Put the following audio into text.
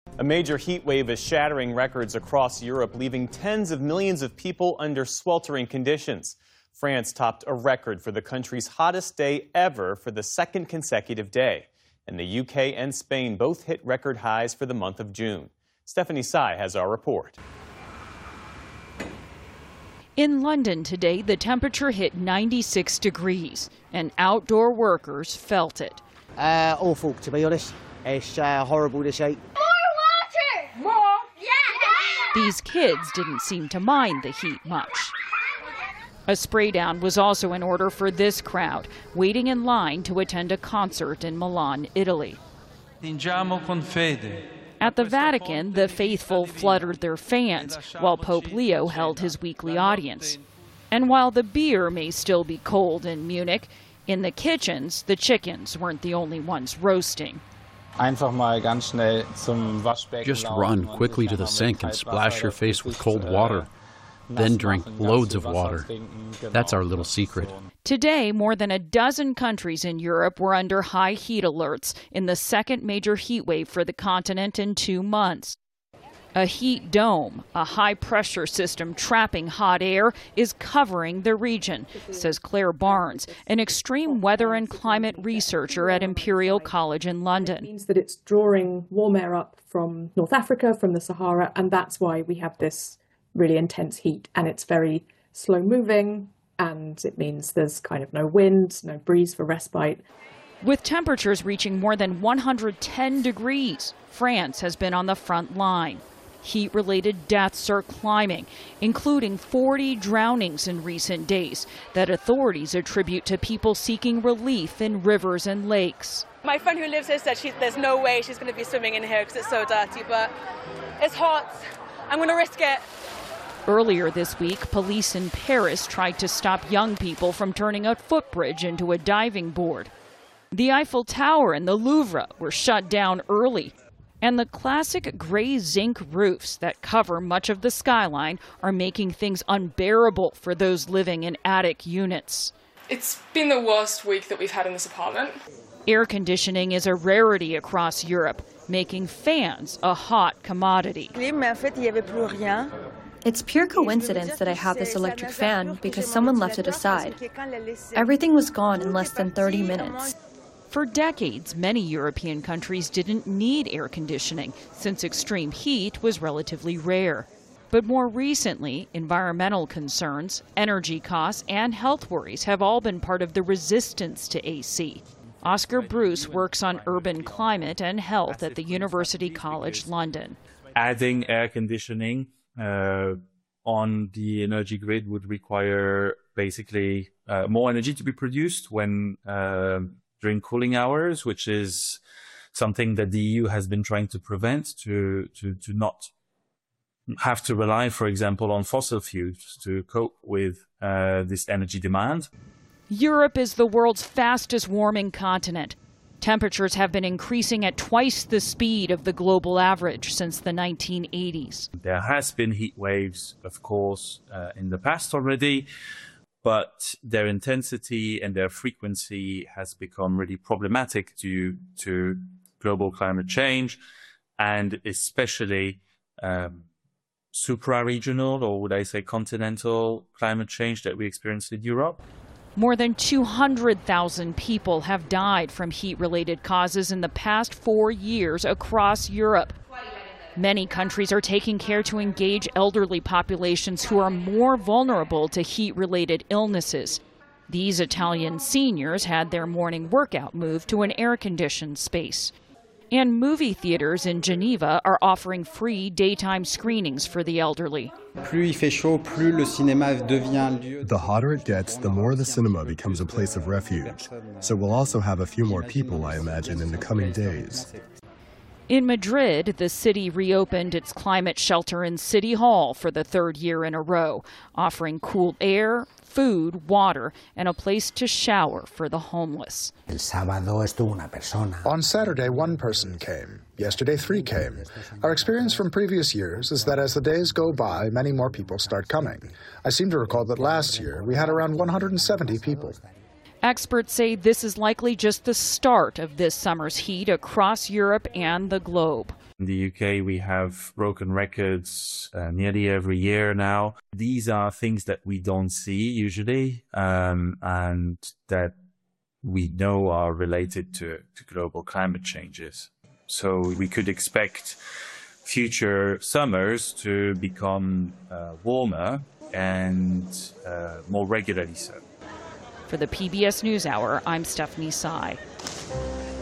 A major heat wave is shattering records across Europe, leaving tens of millions of people under sweltering conditions. France topped a record for the country's hottest day ever for the second consecutive day. And the UK and Spain both hit record highs for the month of June. Stephanie Tsai has our report. In London today, the temperature hit 96 degrees, and outdoor workers felt it. Awful, to be honest. It's horrible this heat. These kids didn't seem to mind the heat much. A spray down was also in order for this crowd, waiting in line to attend a concert in Milan, Italy. At the Vatican, the faithful fluttered their fans while Pope Leo held his weekly audience. And while the beer may still be cold in Munich, in the kitchens, the chickens weren't the only ones roasting. Just run quickly to the sink and splash your face with cold water. Then drink loads of water. That's our little secret. Today, more than a dozen countries in Europe were under high heat alerts in the second major heat wave for the continent in 2 months. A heat dome, a high-pressure system trapping hot air, is covering the region, says Claire Barnes, an extreme weather and climate researcher at Imperial College in London. It means that it's drawing warm air up from North Africa, from the Sahara, and that's why we have this really intense heat. And it's very slow-moving, and it means there's kind of no wind, no breeze for respite. With temperatures reaching more than 110 degrees, France has been on the front line. Heat-related deaths are climbing, including 40 drownings in recent days that authorities attribute to people seeking relief in rivers and lakes. My friend who lives here said there's no way she's going to be swimming in here because it's so dirty, but it's hot. I'm going to risk it. Earlier this week, police in Paris tried to stop young people from turning a footbridge into a diving board. The Eiffel Tower and the Louvre were shut down early. And the classic gray zinc roofs that cover much of the skyline are making things unbearable for those living in attic units. It's been the worst week that we've had in this apartment. Air conditioning is a rarity across Europe, making fans a hot commodity. It's pure coincidence that I have this electric fan because someone left it aside. Everything was gone in less than 30 minutes. For decades, many European countries didn't need air conditioning since extreme heat was relatively rare. But more recently, environmental concerns, energy costs, and health worries have all been part of the resistance to AC. Oscar Bruce works on urban climate and health at the University College London. Adding air conditioning on the energy grid would require basically more energy to be produced when during cooling hours, which is something that the EU has been trying to prevent, to not have to rely, for example, on fossil fuels to cope with this energy demand. Europe is the world's fastest warming continent. Temperatures have been increasing at twice the speed of the global average since the 1980s. There has been heat waves, of course, in the past already, but their intensity and their frequency has become really problematic due to global climate change, and especially supra-regional, or would I say continental, climate change that we experience in Europe. More than 200,000 people have died from heat-related causes in the past 4 years across Europe. Many countries are taking care to engage elderly populations who are more vulnerable to heat-related illnesses. These Italian seniors had their morning workout moved to an air-conditioned space. And movie theaters in Geneva are offering free daytime screenings for the elderly. The hotter it gets, the more the cinema becomes a place of refuge. So we'll also have a few more people, I imagine, in the coming days. In Madrid, the city reopened its climate shelter in City Hall for the 3rd year in a row, offering cool air, food, water, and a place to shower for the homeless. On Saturday, 1 person came. Yesterday, 3 came. Our experience from previous years is that as the days go by, many more people start coming. I seem to recall that last year we had around 170 people. Experts say this is likely just the start of this summer's heat across Europe and the globe. In the UK, we have broken records nearly every year now. These are things that we don't see usually, and that we know are related to global climate changes. So we could expect future summers to become warmer and more regularly so. For the PBS NewsHour, I'm Stephanie Tsai.